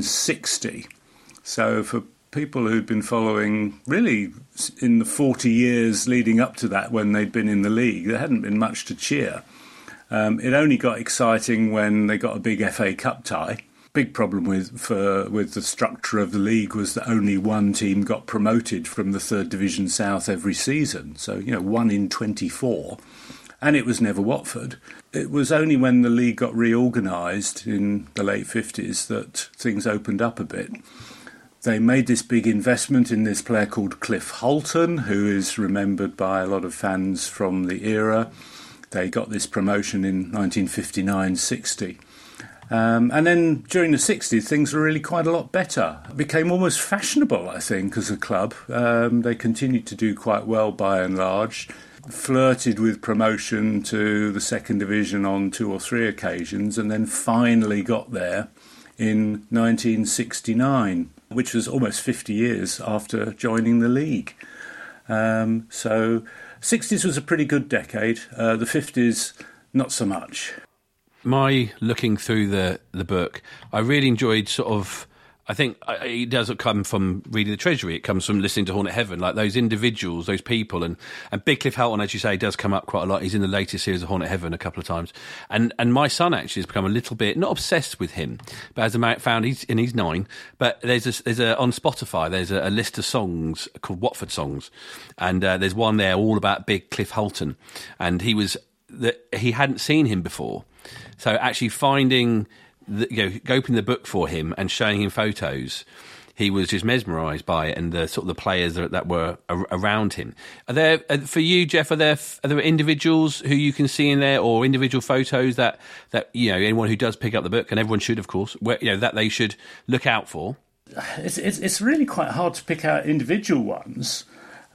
1960. So for people who'd been following really in the 40 years leading up to that when they'd been in the league, there hadn't been much to cheer. It only got exciting when they got a big FA Cup tie. Big problem with the structure of the league was that only one team got promoted from the 3rd Division South every season. So, 1 in 24. And it was never Watford. It was only when the league got reorganised in the late 50s that things opened up a bit. They made this big investment in this player called Cliff Hulton, who is remembered by a lot of fans from the era. They got this promotion in 1959-60. And then during the 60s, things were really quite a lot better. It became almost fashionable, I think, as a club. They continued to do quite well by and large. Flirted with promotion to the 2nd Division on 2 or 3 occasions, and then finally got there in 1969. Which was almost 50 years after joining the league. So 60s was a pretty good decade. The 50s, not so much. My looking through the book, I really enjoyed sort of, I think it doesn't come from reading the Treasury, it comes from listening to Hornet Heaven, like those individuals, those people, and Big Cliff Hulton, as you say, does come up quite a lot. He's in the latest series of Hornet Heaven a couple of times. And my son actually has become a little bit, not obsessed with him, but as I found, he's 9, but there's a on Spotify, there's a list of songs called Watford Songs, and there's one there all about Big Cliff Hulton, and he hadn't seen him before. So actually finding... opening the book for him and showing him photos, he was just mesmerised by it and the sort of the players that were around him. Are there, for you, Jeff, are there individuals who you can see in there, or individual photos that anyone who does pick up the book, and everyone should, of course, that they should look out for? It's really quite hard to pick out individual ones.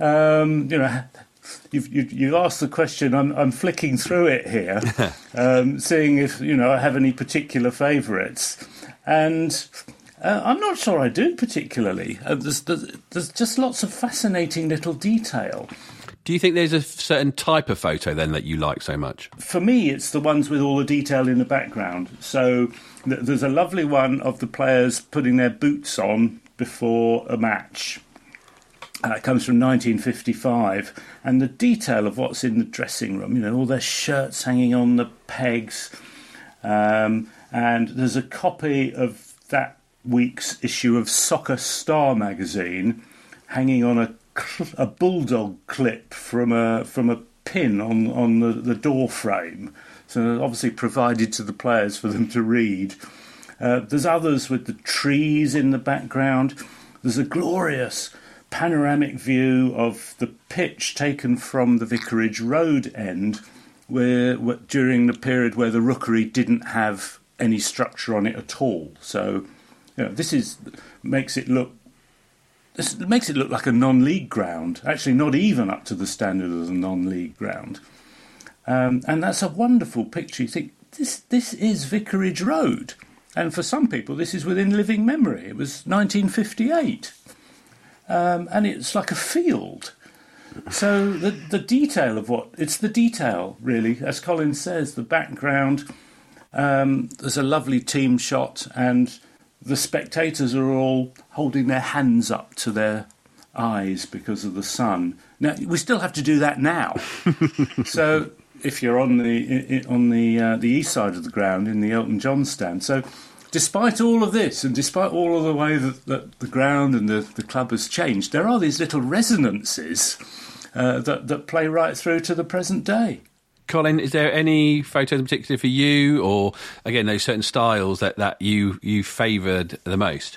You've asked the question. I'm flicking through it here, seeing if I have any particular favourites, and I'm not sure I do particularly. There's just lots of fascinating little detail. Do you think there's a certain type of photo then that you like so much? For me, it's the ones with all the detail in the background. So there's a lovely one of the players putting their boots on before a match. It comes from 1955, and the detail of what's in the dressing room, all their shirts hanging on the pegs, and there's a copy of that week's issue of Soccer Star magazine hanging on a bulldog clip from a pin on the door frame, so obviously provided to the players for them to read. There's others with the trees in the background. There's a glorious panoramic view of the pitch taken from the Vicarage Road end, where during the period where the Rookery didn't have any structure on it at all. So, this makes it look like a non-league ground. Actually, not even up to the standard of the non-league ground. And that's a wonderful picture. You think this is Vicarage Road, and for some people, this is within living memory. It was 1958. And it's like a field. So the detail of it's the detail, really, as Colin says, the background. There's a lovely team shot, and the spectators are all holding their hands up to their eyes because of the sun. Now, we still have to do that now. So if you're on the east side of the ground in the Elton John stand, so. Despite all of this, and despite all of the way that the ground and the club has changed, there are these little resonances that play right through to the present day. Colin, is there any photos in particular for you, or, again, those certain styles that you favoured the most?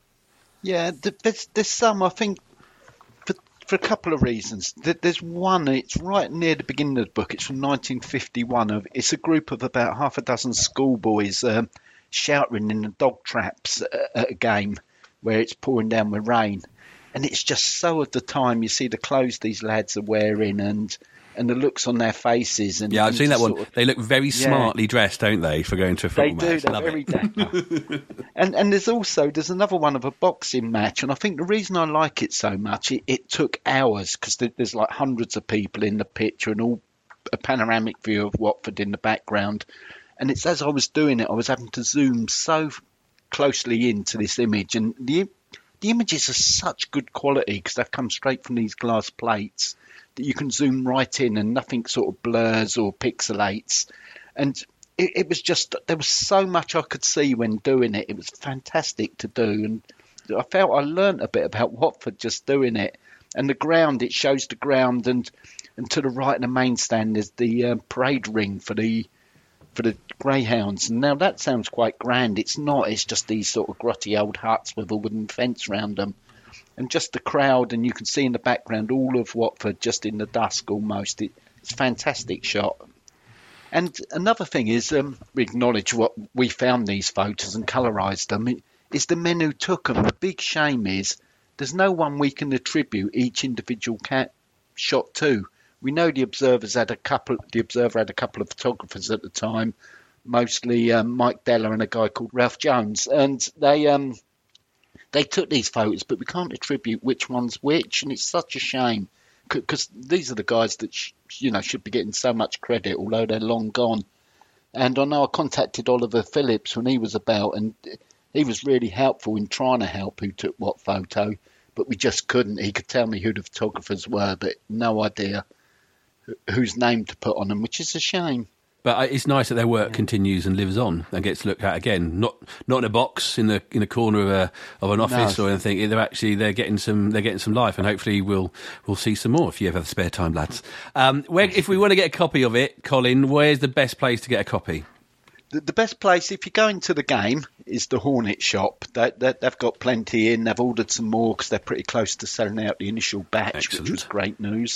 Yeah, there's some, I think, for a couple of reasons. There's one, it's right near the beginning of the book. It's from 1951. It's a group of about half a dozen schoolboys shouting in the dog traps at a game where it's pouring down with rain, and it's just so of the time. You see the clothes these lads are wearing and the looks on their faces. And I've seen that one. They look very smartly dressed, don't they, for going to a football match? They do. They're very dapper. And there's another one of a boxing match, and I think the reason I like it so much, it took hours because there's like hundreds of people in the picture and all a panoramic view of Watford in the background. And it's as I was doing it, I was having to zoom so closely into this image. And the images are such good quality because they've come straight from these glass plates that you can zoom right in and nothing sort of blurs or pixelates. And it was just, there was so much I could see when doing it. It was fantastic to do. And I felt I learnt a bit about Watford just doing it. And the ground, it shows the ground. And to the right of the main stand is the parade ring for the greyhounds. And now that sounds quite grand. It's not. It's just these sort of grotty old huts with a wooden fence around them. And just the crowd, and you can see in the background all of Watford just in the dusk almost. It's a fantastic shot. And another thing is, we acknowledge what we found these photos and colorised them. It's the men who took them. The big shame is there's no one we can attribute each individual shot to. We know the Observer had a couple of photographers at the time, mostly Mike Della and a guy called Ralph Jones, and they took these photos, but we can't attribute which one's which, and it's such a shame because these are the guys that should be getting so much credit, although they're long gone. And I know I contacted Oliver Phillips when he was about, and he was really helpful in trying to help who took what photo, but we just couldn't. He could tell me who the photographers were, but no idea whose name to put on them, which is a shame. But it's nice that their work continues and lives on and gets looked at again. Not in a box in a corner of an office or anything. They're getting some life, and hopefully we'll see some more if you ever have spare time, lads. If we want to get a copy of it, Colin, where's the best place to get a copy? The best place, if you go into the game, is the Hornet shop. They've got plenty in. They've ordered some more because they're pretty close to selling out the initial batch, Excellent. which was great news.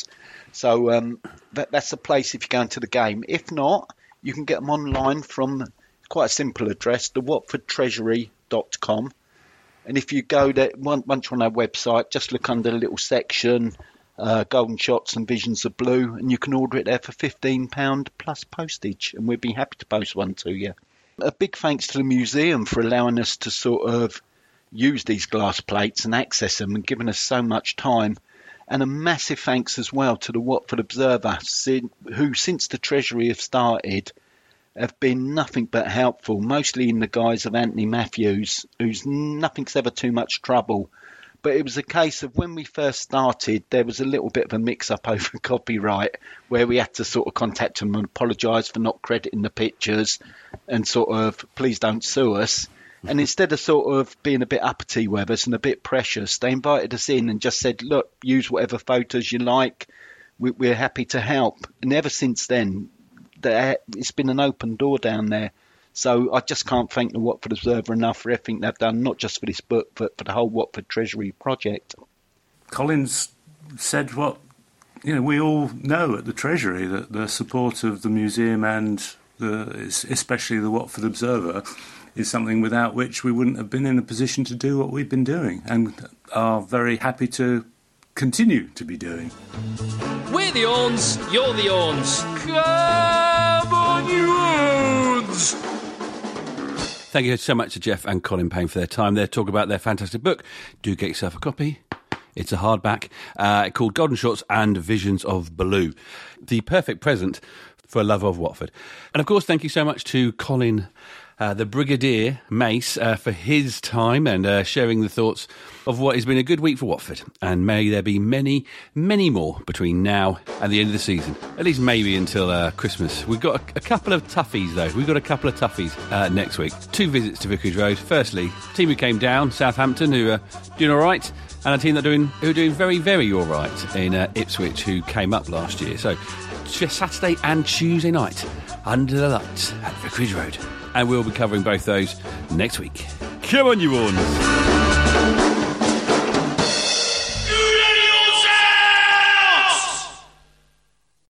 So that's the place if you go into the game. If not, you can get them online from quite a simple address, the watfordtreasury.com. And if you go there, once you're on our website, just look under the little section, Golden Shots and Visions of Blue, and you can order it there for £15 plus postage, and we'd be happy to post one to you. A big thanks to the museum for allowing us to sort of use these glass plates and access them and giving us so much time. And a massive thanks as well to the Watford Observer, who since the Treasury have started have been nothing but helpful, mostly in the guise of Anthony Matthews, who's nothing's ever too much trouble. But it was a case of when we first started, there was a little bit of a mix-up over copyright where we had to sort of contact them and apologise for not crediting the pictures and sort of, please don't sue us. And instead of sort of being a bit uppity with us and a bit precious, they invited us in and just said, look, use whatever photos you like. We're happy to help. And ever since then, it's been an open door down there. So I just can't thank the Watford Observer enough for everything they've done, not just for this book, but for the whole Watford Treasury project. Colin's said what we all know at the Treasury, that the support of the museum and especially the Watford Observer is something without which we wouldn't have been in a position to do what we've been doing, and are very happy to continue to be doing. We're the Orns, you're the Orns. Come on, you Orns! Thank you so much to Jeff and Colin Payne for their time there, talk about their fantastic book. Do get yourself a copy. It's a hardback called Golden Shots and Visions of Blue. The perfect present for a lover of Watford. And of course, thank you so much to Colin, the Brigadier Mace, for his time and sharing the thoughts of what has been a good week for Watford. And may there be many, many more between now and the end of the season. At least maybe until Christmas. We've got a couple of toughies, though. We've got a couple of toughies next week. 2 visits to Vicarage Road. Firstly, team who came down, Southampton, who are doing all right. And a team who are doing very, very all right in Ipswich, who came up last year. So Saturday and Tuesday night, under the lights at Vicarage Road. And we'll be covering both those next week. Come on, you Orns!